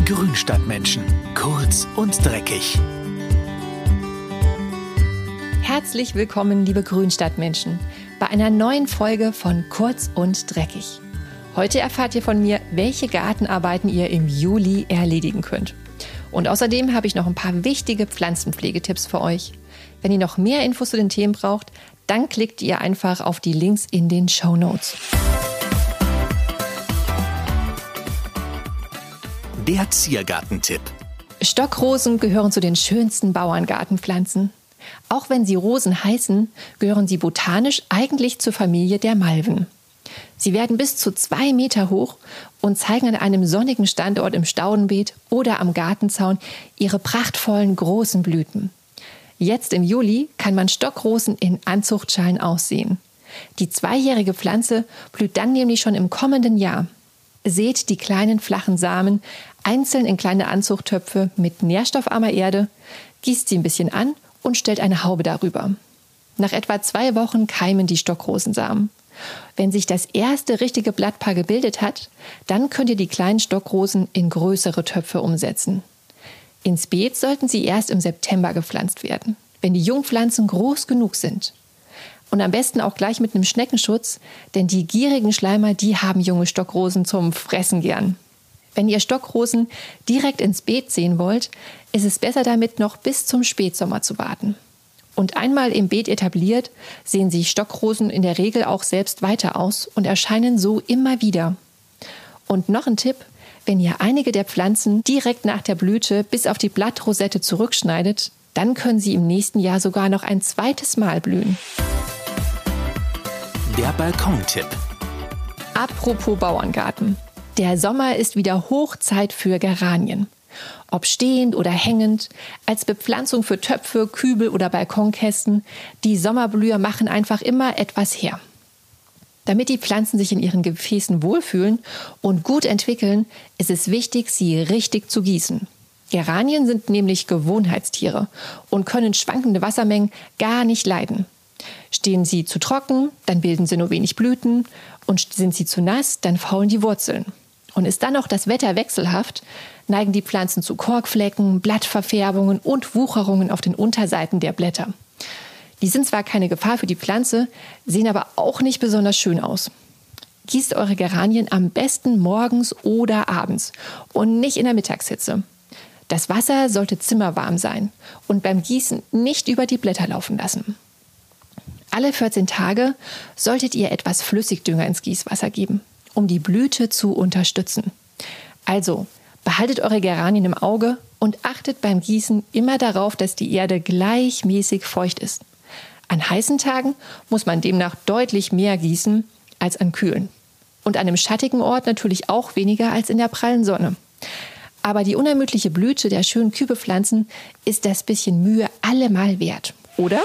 Grünstadtmenschen. Kurz und dreckig. Herzlich willkommen, liebe Grünstadtmenschen, bei einer neuen Folge von Kurz und dreckig. Heute erfahrt ihr von mir, welche Gartenarbeiten ihr im Juli erledigen könnt. Und außerdem habe ich noch ein paar wichtige Pflanzenpflegetipps für euch. Wenn ihr noch mehr Infos zu den Themen braucht, dann klickt ihr einfach auf die Links in den Shownotes. Der Ziergartentipp. Stockrosen gehören zu den schönsten Bauerngartenpflanzen. Auch wenn sie Rosen heißen, gehören sie botanisch eigentlich zur Familie der Malven. Sie werden bis zu 2 Meter hoch und zeigen an einem sonnigen Standort im Staudenbeet oder am Gartenzaun ihre prachtvollen großen Blüten. Jetzt im Juli kann man Stockrosen in Anzuchtschalen aussehen. Die 2-jährige Pflanze blüht dann nämlich schon im kommenden Jahr. Seht die kleinen flachen Samen einzeln in kleine Anzuchttöpfe mit nährstoffarmer Erde, gießt sie ein bisschen an und stellt eine Haube darüber. Nach etwa 2 Wochen keimen die Stockrosensamen. Wenn sich das erste richtige Blattpaar gebildet hat, dann könnt ihr die kleinen Stockrosen in größere Töpfe umsetzen. Ins Beet sollten sie erst im September gepflanzt werden, wenn die Jungpflanzen groß genug sind. Und am besten auch gleich mit einem Schneckenschutz, denn die gierigen Schleimer, die haben junge Stockrosen zum Fressen gern. Wenn ihr Stockrosen direkt ins Beet sehen wollt, ist es besser damit noch bis zum Spätsommer zu warten. Und einmal im Beet etabliert, sehen sich Stockrosen in der Regel auch selbst weiter aus und erscheinen so immer wieder. Und noch ein Tipp: Wenn ihr einige der Pflanzen direkt nach der Blüte bis auf die Blattrosette zurückschneidet, dann können sie im nächsten Jahr sogar noch ein zweites Mal blühen. Der Balkontipp. Apropos Bauerngarten. Der Sommer ist wieder Hochzeit für Geranien. Ob stehend oder hängend, als Bepflanzung für Töpfe, Kübel oder Balkonkästen, die Sommerblüher machen einfach immer etwas her. Damit die Pflanzen sich in ihren Gefäßen wohlfühlen und gut entwickeln, ist es wichtig, sie richtig zu gießen. Geranien sind nämlich Gewohnheitstiere und können schwankende Wassermengen gar nicht leiden. Stehen sie zu trocken, dann bilden sie nur wenig Blüten, und sind sie zu nass, dann faulen die Wurzeln. Und ist dann noch das Wetter wechselhaft, neigen die Pflanzen zu Korkflecken, Blattverfärbungen und Wucherungen auf den Unterseiten der Blätter. Die sind zwar keine Gefahr für die Pflanze, sehen aber auch nicht besonders schön aus. Gießt eure Geranien am besten morgens oder abends und nicht in der Mittagshitze. Das Wasser sollte zimmerwarm sein und beim Gießen nicht über die Blätter laufen lassen. Alle 14 Tage solltet ihr etwas Flüssigdünger ins Gießwasser geben, um die Blüte zu unterstützen. Also behaltet eure Geranien im Auge und achtet beim Gießen immer darauf, dass die Erde gleichmäßig feucht ist. An heißen Tagen muss man demnach deutlich mehr gießen als an kühlen. Und an einem schattigen Ort natürlich auch weniger als in der prallen Sonne. Aber die unermüdliche Blüte der schönen Kübelpflanzen ist das bisschen Mühe allemal wert, oder?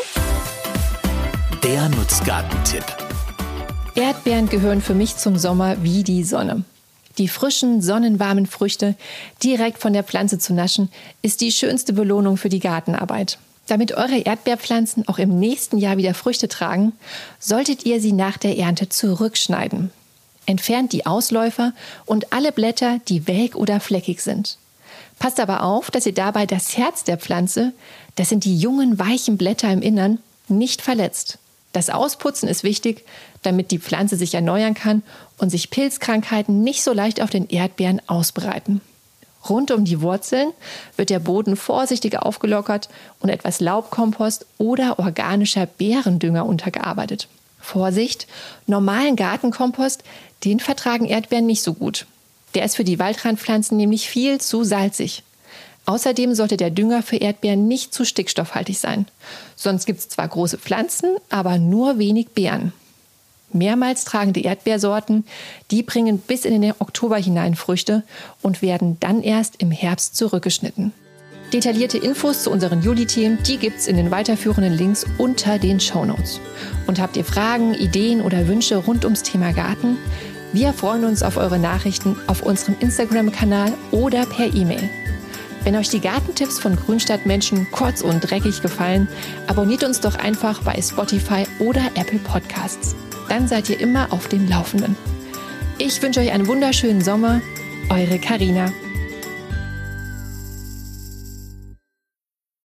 Der Nutzgartentipp. Erdbeeren gehören für mich zum Sommer wie die Sonne. Die frischen, sonnenwarmen Früchte direkt von der Pflanze zu naschen, ist die schönste Belohnung für die Gartenarbeit. Damit eure Erdbeerpflanzen auch im nächsten Jahr wieder Früchte tragen, solltet ihr sie nach der Ernte zurückschneiden. Entfernt die Ausläufer und alle Blätter, die welk oder fleckig sind. Passt aber auf, dass ihr dabei das Herz der Pflanze, das sind die jungen, weichen Blätter im Innern, nicht verletzt. Das Ausputzen ist wichtig, damit die Pflanze sich erneuern kann und sich Pilzkrankheiten nicht so leicht auf den Erdbeeren ausbreiten. Rund um die Wurzeln wird der Boden vorsichtig aufgelockert und etwas Laubkompost oder organischer Beerendünger untergearbeitet. Vorsicht, normalen Gartenkompost, den vertragen Erdbeeren nicht so gut. Der ist für die Waldrandpflanzen nämlich viel zu salzig. Außerdem sollte der Dünger für Erdbeeren nicht zu stickstoffhaltig sein. Sonst gibt es zwar große Pflanzen, aber nur wenig Beeren. Mehrmals tragende Erdbeersorten, die bringen bis in den Oktober hinein Früchte und werden dann erst im Herbst zurückgeschnitten. Detaillierte Infos zu unseren Juli-Themen, die gibt's in den weiterführenden Links unter den Shownotes. Und habt ihr Fragen, Ideen oder Wünsche rund ums Thema Garten? Wir freuen uns auf eure Nachrichten auf unserem Instagram-Kanal oder per E-Mail. Wenn euch die Gartentipps von Grünstadtmenschen kurz und dreckig gefallen, abonniert uns doch einfach bei Spotify oder Apple Podcasts. Dann seid ihr immer auf dem Laufenden. Ich wünsche euch einen wunderschönen Sommer. Eure Carina.